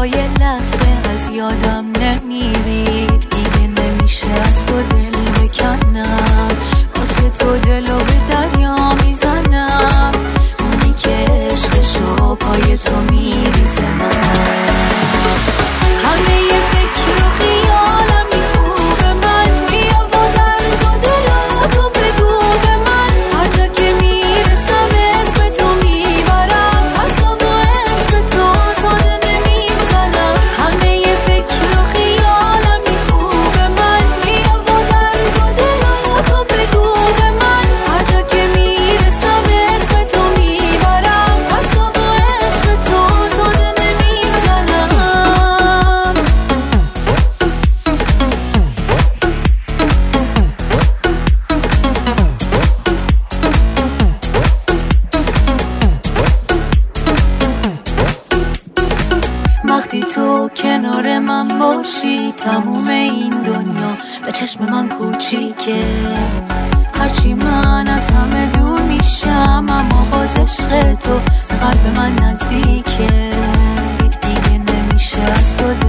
تا یه لحظه از یادم نمیری. دیگه نمیشه از تو دل بکنم، واسه تو دلو به دریا میزنم. اونی که عشقشو پای تو میریزه من. همه یه فکر و خیالم میخوبه من. بیا با درد و دلا تو بگو به من. هر جا که میرسم اسم تو میبرم، حساب و عشق تو ساده نمیزنم. همه یه فکر و خیالم میخوبه من. بیا با درد و دلا تو بگو به من. هر جا که میرسم اسم تو میبرم، حساب و عشق تو ساده نمیزنم. وقتی تو کنار من باشی تموم این دنیا به چشم من کوچیکه. هرچی من از همه دور میشم اما باز عشق تو به قلب من نزدیکه. دیگه نمیشه از تو